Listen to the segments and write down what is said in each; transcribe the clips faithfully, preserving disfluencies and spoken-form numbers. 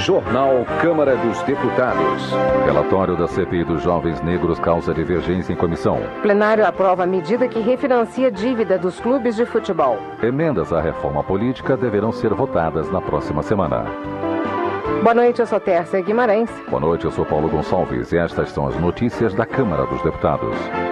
Jornal Câmara dos Deputados. Relatório da C P I dos Jovens Negros causa divergência em comissão. Plenário aprova a medida que refinancia dívida dos clubes de futebol. Emendas à reforma política deverão ser votadas na próxima semana. Boa noite, eu sou Tércia Guimarães. Boa noite, eu sou Paulo Gonçalves e estas são as notícias da Câmara dos Deputados.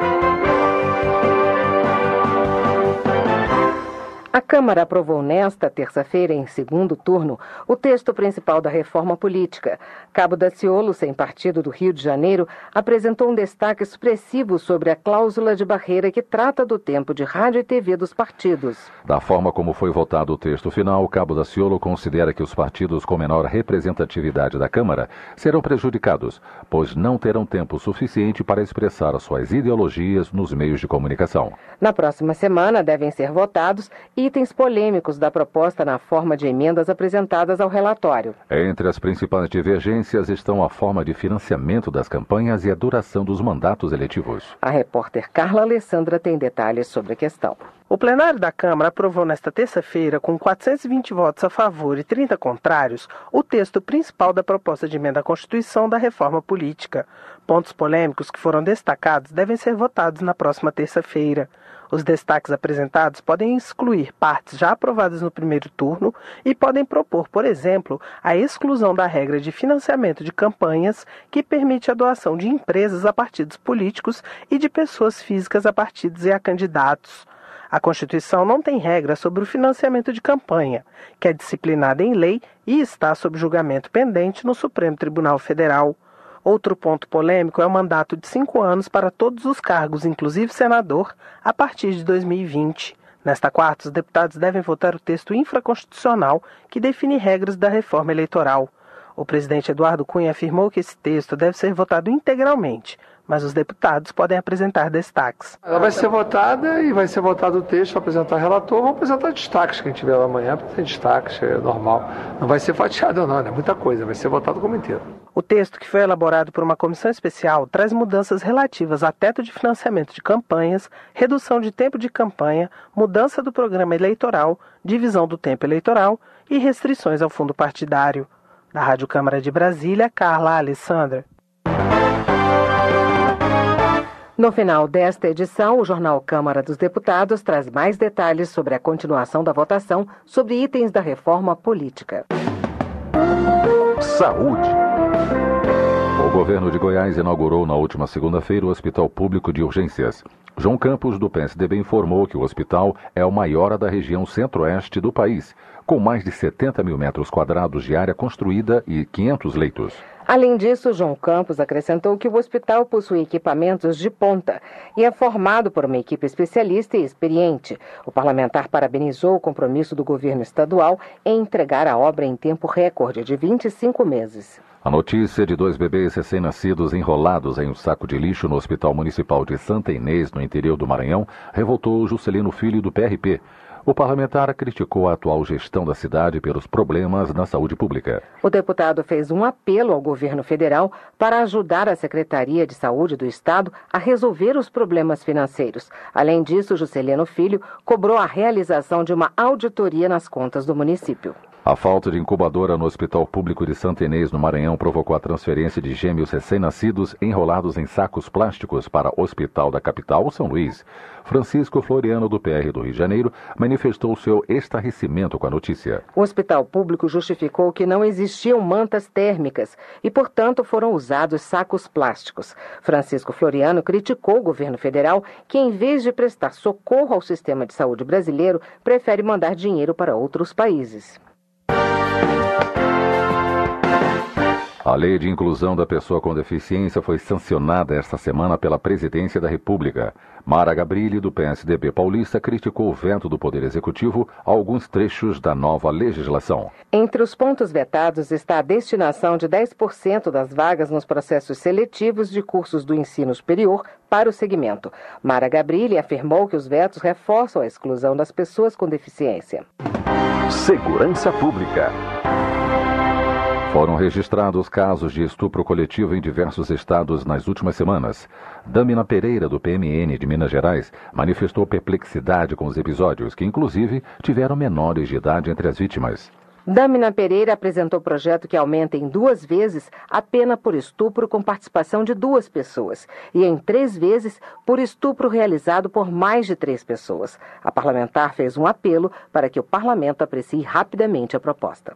A Câmara aprovou nesta terça-feira, em segundo turno, o texto principal da reforma política. Cabo Daciolo, sem partido do Rio de Janeiro, apresentou um destaque expressivo sobre a cláusula de barreira que trata do tempo de rádio e T V dos partidos. Da forma como foi votado o texto final, Cabo Daciolo considera que os partidos com menor representatividade da Câmara serão prejudicados, pois não terão tempo suficiente para expressar suas ideologias nos meios de comunicação. Na próxima semana devem ser votados itens polêmicos da proposta na forma de emendas apresentadas ao relatório. Entre as principais divergências estão a forma de financiamento das campanhas e a duração dos mandatos eletivos. A repórter Carla Alessandra tem detalhes sobre a questão. O plenário da Câmara aprovou nesta terça-feira, com quatrocentos e vinte votos a favor e trinta contrários, o texto principal da proposta de emenda à Constituição da reforma política. Pontos polêmicos que foram destacados devem ser votados na próxima terça-feira. Os destaques apresentados podem excluir partes já aprovadas no primeiro turno e podem propor, por exemplo, a exclusão da regra de financiamento de campanhas que permite a doação de empresas a partidos políticos e de pessoas físicas a partidos e a candidatos. A Constituição não tem regra sobre o financiamento de campanha, que é disciplinada em lei e está sob julgamento pendente no Supremo Tribunal Federal. Outro ponto polêmico é o mandato de cinco anos para todos os cargos, inclusive senador, a partir de dois mil e vinte. Nesta quarta, os deputados devem votar o texto infraconstitucional que define regras da reforma eleitoral. O presidente Eduardo Cunha afirmou que esse texto deve ser votado integralmente, mas os deputados podem apresentar destaques. Ela vai ser votada e vai ser votado o texto, vai apresentar relator, vão apresentar destaques que a gente tiver lá amanhã, tem destaques, é normal. Não vai ser fatiado não, é muita coisa, vai ser votado como inteiro. O texto, que foi elaborado por uma comissão especial, traz mudanças relativas a teto de financiamento de campanhas, redução de tempo de campanha, mudança do programa eleitoral, divisão do tempo eleitoral e restrições ao fundo partidário. Da Rádio Câmara de Brasília, Carla Alessandra. No final desta edição, o Jornal Câmara dos Deputados traz mais detalhes sobre a continuação da votação sobre itens da reforma política. Saúde. O governo de Goiás inaugurou na última segunda-feira o Hospital Público de Urgências. João Campos, do P S D B, informou que o hospital é o maior da região centro-oeste do país, com mais de setenta mil metros quadrados de área construída e quinhentos leitos. Além disso, João Campos acrescentou que o hospital possui equipamentos de ponta e é formado por uma equipe especialista e experiente. O parlamentar parabenizou o compromisso do governo estadual em entregar a obra em tempo recorde de vinte e cinco meses. A notícia de dois bebês recém-nascidos enrolados em um saco de lixo no Hospital Municipal de Santa Inês, no interior do Maranhão, revoltou Juscelino Filho, do P R P. O parlamentar criticou a atual gestão da cidade pelos problemas na saúde pública. O deputado fez um apelo ao governo federal para ajudar a Secretaria de Saúde do Estado a resolver os problemas financeiros. Além disso, Juscelino Filho cobrou a realização de uma auditoria nas contas do município. A falta de incubadora no Hospital Público de Santa Inês, no Maranhão, provocou a transferência de gêmeos recém-nascidos enrolados em sacos plásticos para o Hospital da capital, São Luís. Francisco Floriano, do P R do Rio de Janeiro, manifestou seu estarrecimento com a notícia. O Hospital Público justificou que não existiam mantas térmicas e, portanto, foram usados sacos plásticos. Francisco Floriano criticou o governo federal que, em vez de prestar socorro ao sistema de saúde brasileiro, prefere mandar dinheiro para outros países. A Lei de Inclusão da Pessoa com Deficiência foi sancionada esta semana pela Presidência da República. Mara Gabrilli, do P S D B paulista, criticou o veto do Poder Executivo a alguns trechos da nova legislação. Entre os pontos vetados está a destinação de dez por cento das vagas nos processos seletivos de cursos do ensino superior para o segmento. Mara Gabrilli afirmou que os vetos reforçam a exclusão das pessoas com deficiência. Segurança Pública. Foram registrados casos de estupro coletivo em diversos estados nas últimas semanas. Damina Pereira, do P M N de Minas Gerais, manifestou perplexidade com os episódios, que inclusive tiveram menores de idade entre as vítimas. Dâmina Pereira apresentou projeto que aumenta em duas vezes a pena por estupro com participação de duas pessoas e em três vezes por estupro realizado por mais de três pessoas. A parlamentar fez um apelo para que o parlamento aprecie rapidamente a proposta.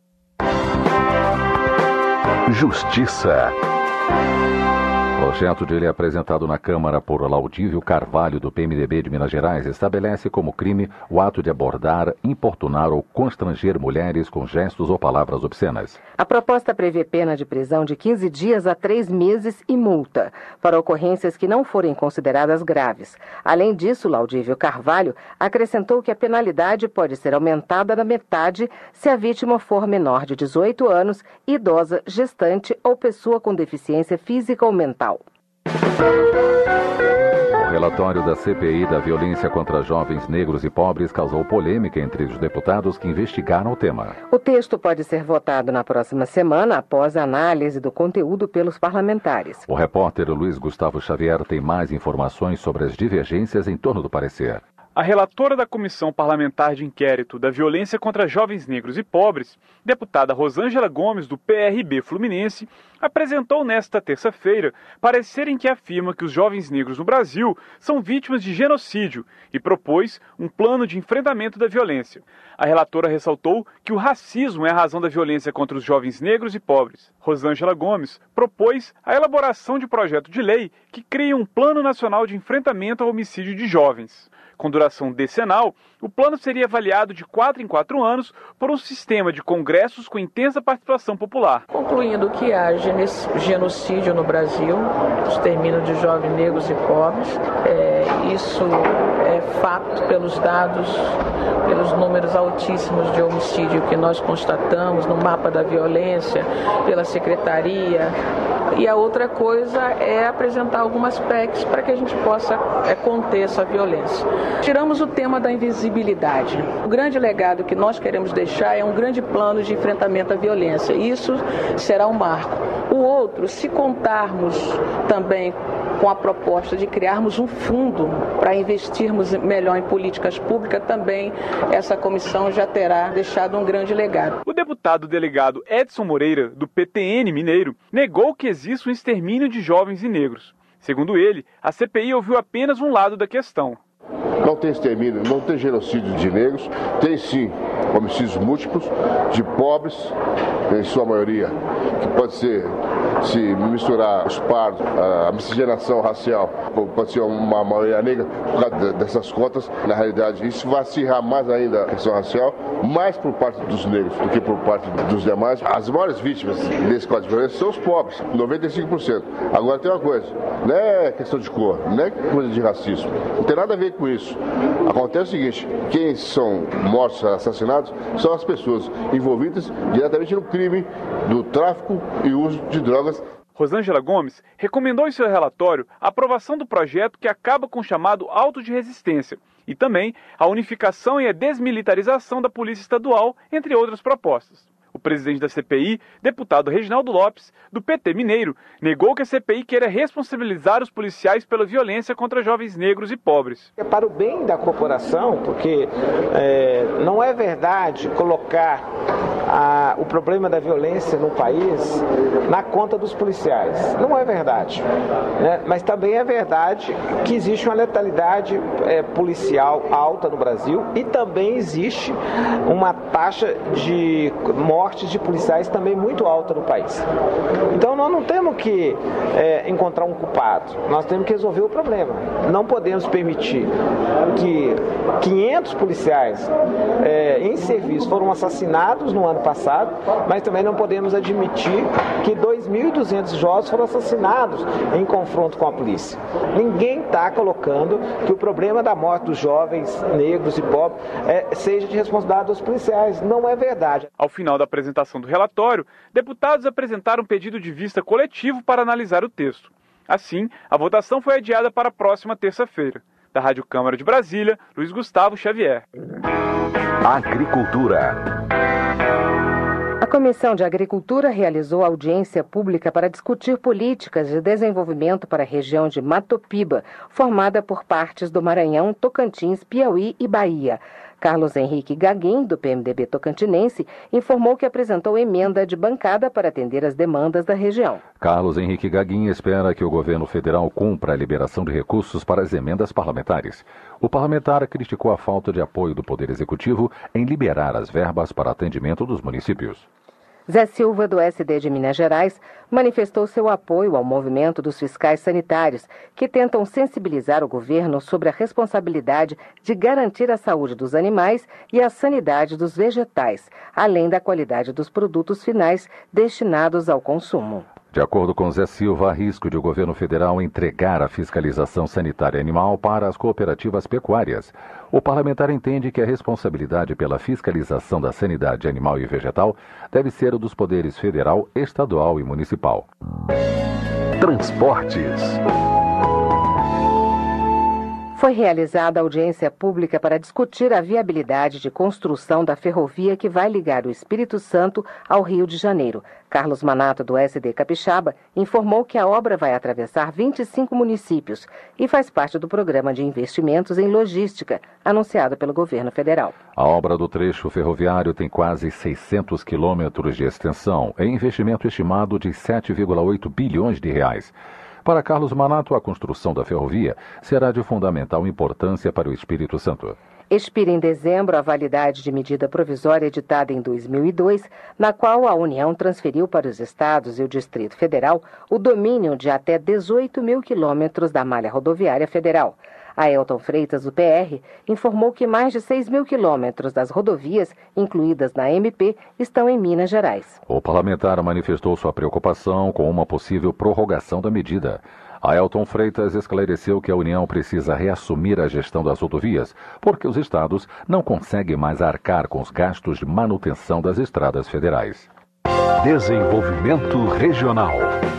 Justiça. O projeto de lei apresentado na Câmara por Laudívio Carvalho, do P M D B de Minas Gerais, estabelece como crime o ato de abordar, importunar ou constranger mulheres com gestos ou palavras obscenas. A proposta prevê pena de prisão de quinze dias a três meses e multa para ocorrências que não forem consideradas graves. Além disso, Laudívio Carvalho acrescentou que a penalidade pode ser aumentada na metade se a vítima for menor de dezoito anos, idosa, gestante ou pessoa com deficiência física ou mental. O relatório da C P I da violência contra jovens negros e pobres causou polêmica entre os deputados que investigaram o tema. O texto pode ser votado na próxima semana, após a análise do conteúdo pelos parlamentares. O repórter Luiz Gustavo Xavier tem mais informações sobre as divergências em torno do parecer. A relatora da Comissão Parlamentar de Inquérito da Violência contra Jovens Negros e Pobres, deputada Rosângela Gomes, do P R B Fluminense, apresentou nesta terça-feira parecer em que afirma que os jovens negros no Brasil são vítimas de genocídio e propôs um plano de enfrentamento da violência. A relatora ressaltou que o racismo é a razão da violência contra os jovens negros e pobres. Rosângela Gomes propôs a elaboração de projeto de lei que cria um Plano Nacional de Enfrentamento ao Homicídio de Jovens. Com duração decenal, o plano seria avaliado de quatro em quatro anos por um sistema de congressos com intensa participação popular. Concluindo que há genocídio no Brasil, extermínio de jovens negros e pobres, é, isso é fato pelos dados, pelos números altíssimos de homicídio que nós constatamos no mapa da violência, pela secretaria. E a outra coisa é apresentar algumas P E Cs para que a gente possa é, conter essa violência. Tiramos o tema da invisibilidade. O grande legado que nós queremos deixar é um grande plano de enfrentamento à violência. Isso será um marco. O outro, se contarmos também com a proposta de criarmos um fundo para investirmos melhor em políticas públicas, também essa comissão já terá deixado um grande legado. O deputado delegado Edson Moreira, do P T N Mineiro, negou que exista um extermínio de jovens e negros. Segundo ele, a C P I ouviu apenas um lado da questão. Não tem extermínio, não tem genocídio de negros, tem sim homicídios múltiplos de pobres, em sua maioria, que pode ser, se misturar os pardos, a miscigenação racial, pode ser uma maioria negra, por causa dessas cotas. Na realidade, isso vai acirrar mais ainda a questão racial, mais por parte dos negros do que por parte dos demais. As maiores vítimas desse código de violência são os pobres, noventa e cinco por cento. Agora tem uma coisa, não é questão de cor, não é coisa de racismo, não tem nada a ver com isso. Acontece o seguinte, quem são mortos, assassinados, são as pessoas envolvidas diretamente no crime do tráfico e uso de drogas. Rosângela Gomes recomendou em seu relatório a aprovação do projeto que acaba com o chamado auto de resistência e também a unificação e a desmilitarização da Polícia Estadual, entre outras propostas. O presidente da C P I, deputado Reginaldo Lopes, do P T Mineiro, negou que a C P I queira responsabilizar os policiais pela violência contra jovens negros e pobres. É para o bem da corporação, porque é, não é verdade colocar a, o problema da violência no país na conta dos policiais. Não é verdade. Né? Mas também é verdade que existe uma letalidade é, policial alta no Brasil e também existe uma taxa de morte mortes de policiais também muito alta no país. Então nós não temos que é, encontrar um culpado, nós temos que resolver o problema. Não podemos permitir que quinhentos policiais é, em serviço foram assassinados no ano passado, mas também não podemos admitir que dois mil e duzentos jovens foram assassinados em confronto com a polícia. Ninguém está colocando que o problema da morte dos jovens negros e pobres é, seja de responsabilidade dos policiais. Não é verdade. Ao final da apresentação do relatório, deputados apresentaram um pedido de vista coletivo para analisar o texto. Assim, a votação foi adiada para a próxima terça-feira. Da Rádio Câmara de Brasília, Luiz Gustavo Xavier. Agricultura. A Comissão de Agricultura realizou audiência pública para discutir políticas de desenvolvimento para a região de Matopiba, formada por partes do Maranhão, Tocantins, Piauí e Bahia. Carlos Henrique Gaguin, do P M D B tocantinense, informou que apresentou emenda de bancada para atender às demandas da região. Carlos Henrique Gaguin espera que o governo federal cumpra a liberação de recursos para as emendas parlamentares. O parlamentar criticou a falta de apoio do Poder Executivo em liberar as verbas para atendimento dos municípios. Zé Silva, do S D de Minas Gerais, manifestou seu apoio ao movimento dos fiscais sanitários, que tentam sensibilizar o governo sobre a responsabilidade de garantir a saúde dos animais e a sanidade dos vegetais, além da qualidade dos produtos finais destinados ao consumo. De acordo com Zé Silva, há risco de o governo federal entregar a fiscalização sanitária animal para as cooperativas pecuárias. O parlamentar entende que a responsabilidade pela fiscalização da sanidade animal e vegetal deve ser dos poderes federal, estadual e municipal. Transportes. Foi realizada audiência pública para discutir a viabilidade de construção da ferrovia que vai ligar o Espírito Santo ao Rio de Janeiro. Carlos Manato, do S D Capixaba, informou que a obra vai atravessar vinte e cinco municípios e faz parte do programa de investimentos em logística, anunciado pelo governo federal. A obra do trecho ferroviário tem quase seiscentos quilômetros de extensão, em investimento estimado de sete vírgula oito bilhões de reais. Para Carlos Manato, a construção da ferrovia será de fundamental importância para o Espírito Santo. Expira em dezembro a validade de medida provisória editada em dois mil e dois, na qual a União transferiu para os estados e o Distrito Federal o domínio de até dezoito mil quilômetros da malha rodoviária federal. Aelton Freitas, do P R, informou que mais de seis mil quilômetros das rodovias, incluídas na M P, estão em Minas Gerais. O parlamentar manifestou sua preocupação com uma possível prorrogação da medida. Aelton Freitas esclareceu que a União precisa reassumir a gestão das rodovias, porque os estados não conseguem mais arcar com os gastos de manutenção das estradas federais. Desenvolvimento regional.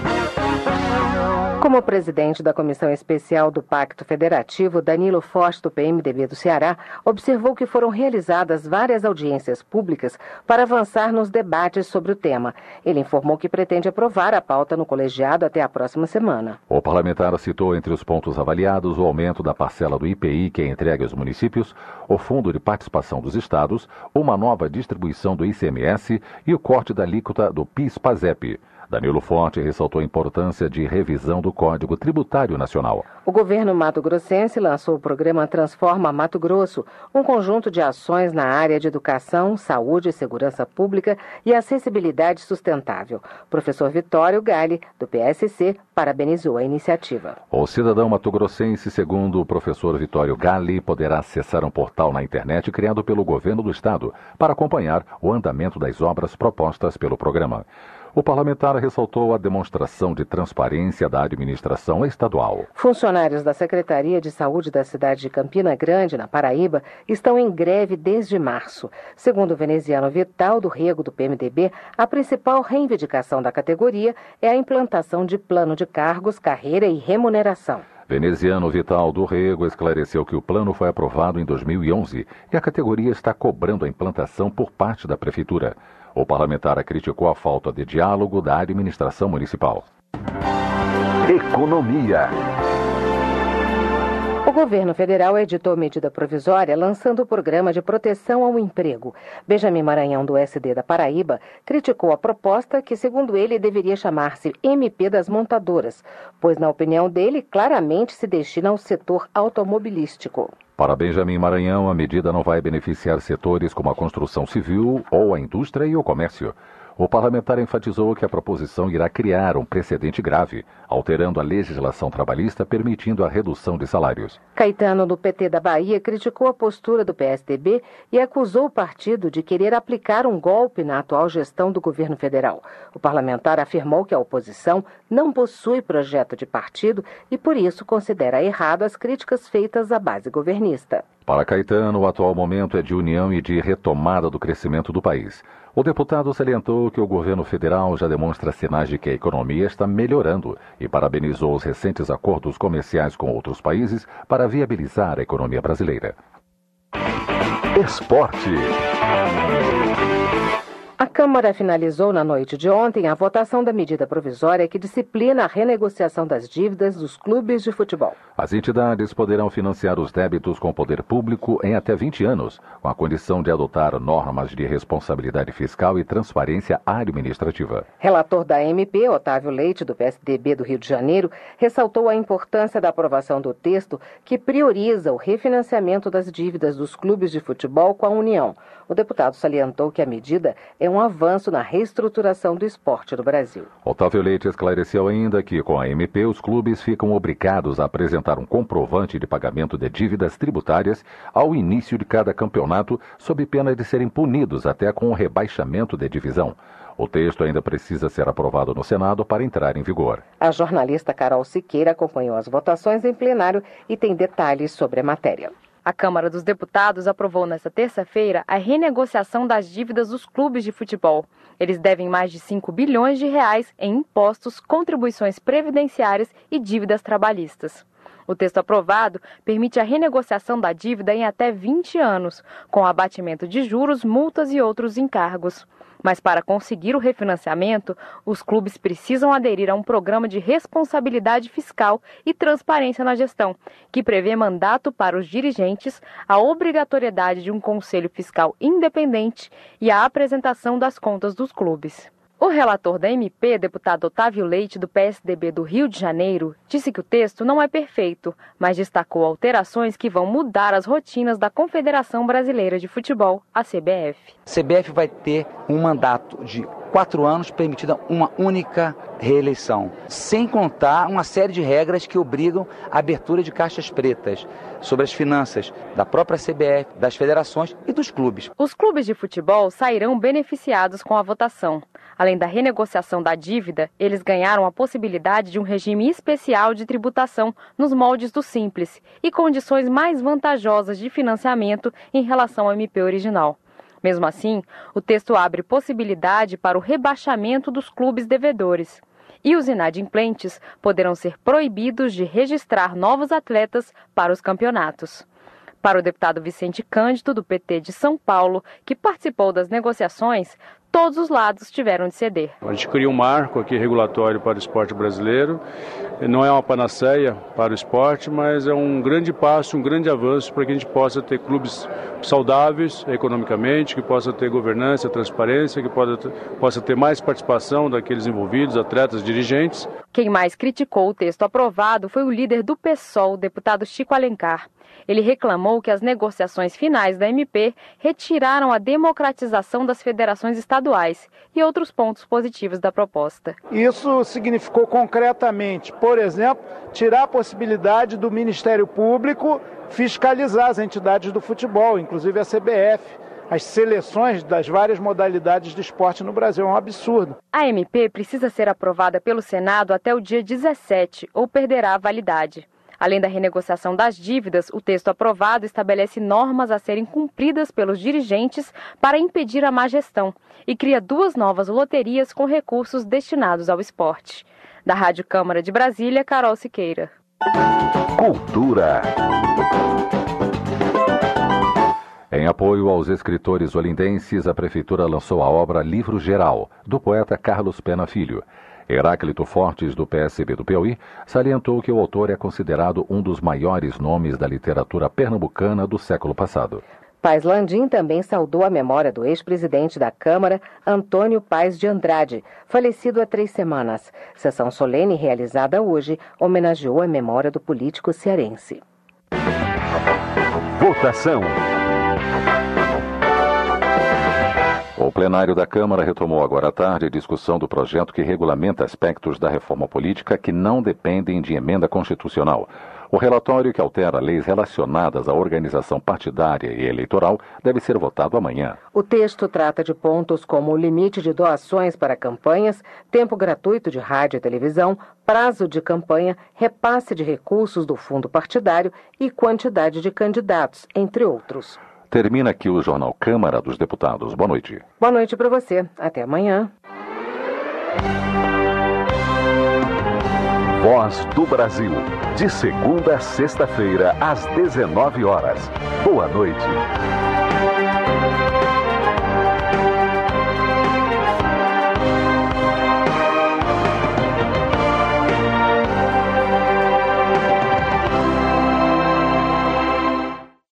Como presidente da Comissão Especial do Pacto Federativo, Danilo Forte, do P M D B do Ceará, observou que foram realizadas várias audiências públicas para avançar nos debates sobre o tema. Ele informou que pretende aprovar a pauta no colegiado até a próxima semana. O parlamentar citou entre os pontos avaliados o aumento da parcela do I P I que é entregue aos municípios, o Fundo de Participação dos Estados, uma nova distribuição do I C M S e o corte da alíquota do PIS-PASEP. Danilo Forte ressaltou a importância de revisão do Código Tributário Nacional. O governo mato-grossense lançou o programa Transforma Mato Grosso, um conjunto de ações na área de educação, saúde, segurança pública e acessibilidade sustentável. O professor Vitório Galli, do P S C, parabenizou a iniciativa. O cidadão mato-grossense, segundo o professor Vitório Galli, poderá acessar um portal na internet criado pelo governo do estado para acompanhar o andamento das obras propostas pelo programa. O parlamentar ressaltou a demonstração de transparência da administração estadual. Funcionários da Secretaria de Saúde da cidade de Campina Grande, na Paraíba, estão em greve desde março. Segundo o veneziano Vital, do Rego, do P M D B, a principal reivindicação da categoria é a implantação de plano de cargos, carreira e remuneração. Veneziano Vital do Rego esclareceu que o plano foi aprovado em dois mil e onze e a categoria está cobrando a implantação por parte da Prefeitura. O parlamentar criticou a falta de diálogo da administração municipal. Economia. O governo federal editou medida provisória lançando o programa de proteção ao emprego. Benjamin Maranhão, do S D da Paraíba, criticou a proposta que, segundo ele, deveria chamar-se M P das montadoras, pois, na opinião dele, claramente se destina ao setor automobilístico. Para Benjamin Maranhão, a medida não vai beneficiar setores como a construção civil ou a indústria e o comércio. O parlamentar enfatizou que a proposição irá criar um precedente grave, alterando a legislação trabalhista, permitindo a redução de salários. Caetano, do P T da Bahia, criticou a postura do P S D B e acusou o partido de querer aplicar um golpe na atual gestão do governo federal. O parlamentar afirmou que a oposição não possui projeto de partido e, por isso, considera errado as críticas feitas à base governista. Para Caetano, o atual momento é de união e de retomada do crescimento do país. O deputado salientou que o governo federal já demonstra sinais de que a economia está melhorando e parabenizou os recentes acordos comerciais com outros países para viabilizar a economia brasileira. Esporte. A Câmara finalizou na noite de ontem a votação da medida provisória que disciplina a renegociação das dívidas dos clubes de futebol. As entidades poderão financiar os débitos com o poder público em até vinte anos, com a condição de adotar normas de responsabilidade fiscal e transparência administrativa. Relator da M P, Otávio Leite, do P S D B do Rio de Janeiro, ressaltou a importância da aprovação do texto que prioriza o refinanciamento das dívidas dos clubes de futebol com a União. O deputado salientou que a medida é um avanço na reestruturação do esporte do Brasil. Otávio Leite esclareceu ainda que, com a M P, os clubes ficam obrigados a apresentar um comprovante de pagamento de dívidas tributárias ao início de cada campeonato, sob pena de serem punidos até com o rebaixamento de divisão. O texto ainda precisa ser aprovado no Senado para entrar em vigor. A jornalista Carol Siqueira acompanhou as votações em plenário e tem detalhes sobre a matéria. A Câmara dos Deputados aprovou nesta terça-feira a renegociação das dívidas dos clubes de futebol. Eles devem mais de cinco bilhões de reais em impostos, contribuições previdenciárias e dívidas trabalhistas. O texto aprovado permite a renegociação da dívida em até vinte anos, com abatimento de juros, multas e outros encargos. Mas para conseguir o refinanciamento, os clubes precisam aderir a um programa de responsabilidade fiscal e transparência na gestão, que prevê mandato para os dirigentes, a obrigatoriedade de um conselho fiscal independente e a apresentação das contas dos clubes. O relator da M P, deputado Otávio Leite, do P S D B do Rio de Janeiro, disse que o texto não é perfeito, mas destacou alterações que vão mudar as rotinas da Confederação Brasileira de Futebol, a C B F. A C B F vai ter um mandato de quatro anos, permitida uma única reeleição, sem contar uma série de regras que obrigam a abertura de caixas pretas sobre as finanças da própria C B F, das federações e dos clubes. Os clubes de futebol sairão beneficiados com a votação. Além da renegociação da dívida, eles ganharam a possibilidade de um regime especial de tributação nos moldes do Simples e condições mais vantajosas de financiamento em relação ao M P original. Mesmo assim, o texto abre possibilidade para o rebaixamento dos clubes devedores. E os inadimplentes poderão ser proibidos de registrar novos atletas para os campeonatos. Para o deputado Vicente Cândido, do P T de São Paulo, que participou das negociações, todos os lados tiveram de ceder. A gente cria um marco aqui regulatório para o esporte brasileiro. Não é uma panaceia para o esporte, mas é um grande passo, um grande avanço para que a gente possa ter clubes saudáveis economicamente, que possa ter governança, transparência, que possa ter mais participação daqueles envolvidos, atletas, dirigentes. Quem mais criticou o texto aprovado foi o líder do PSOL, o deputado Chico Alencar. Ele reclamou que as negociações finais da M P retiraram a democratização das federações estaduais e outros pontos positivos da proposta. Isso significou concretamente, por exemplo, tirar a possibilidade do Ministério Público fiscalizar as entidades do futebol, inclusive a C B F. As seleções das várias modalidades de esporte no Brasil é um absurdo. A M P precisa ser aprovada pelo Senado até o dia dezessete ou perderá a validade. Além da renegociação das dívidas, o texto aprovado estabelece normas a serem cumpridas pelos dirigentes para impedir a má gestão e cria duas novas loterias com recursos destinados ao esporte. Da Rádio Câmara de Brasília, Carol Siqueira. Cultura. Em apoio aos escritores olindenses, a Prefeitura lançou a obra Livro Geral, do poeta Carlos Pena Filho. Heráclito Fortes, do P S B do Piauí, salientou que o autor é considerado um dos maiores nomes da literatura pernambucana do século passado. Paz Landim também saudou a memória do ex-presidente da Câmara, Antônio Paes de Andrade, falecido há três semanas. Sessão solene realizada hoje homenageou a memória do político cearense. Votação. O plenário da Câmara retomou agora à tarde a discussão do projeto que regulamenta aspectos da reforma política que não dependem de emenda constitucional. O relatório que altera leis relacionadas à organização partidária e eleitoral deve ser votado amanhã. O texto trata de pontos como o limite de doações para campanhas, tempo gratuito de rádio e televisão, prazo de campanha, repasse de recursos do fundo partidário e quantidade de candidatos, entre outros. Termina aqui o Jornal Câmara dos Deputados. Boa noite. Boa noite para você. Até amanhã. Voz do Brasil. De segunda a sexta-feira, às dezenove horas. Boa noite.